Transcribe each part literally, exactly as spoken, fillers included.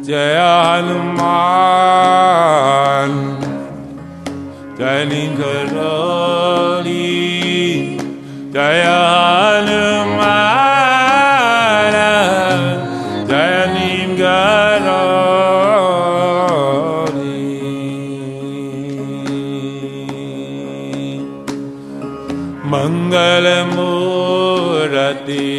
Jaya Hanuman Jai Karoli Jaya Hanuman Jaya Karoli Mangala Murati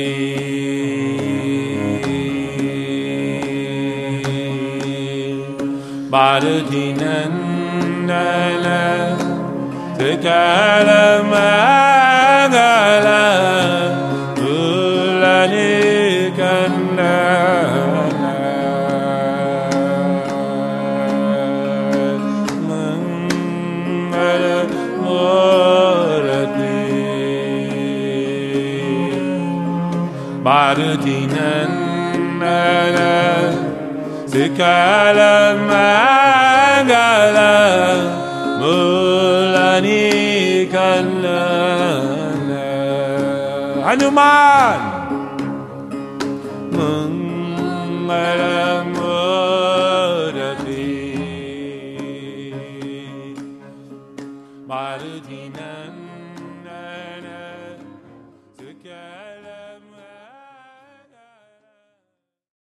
Bharati Nandana Sakala Mangala Mulani Kandana Mangala Murati Bharati Nandana Sakala Mangala Mulani Kandana Hanuman Mangala Murati Bharati Nandana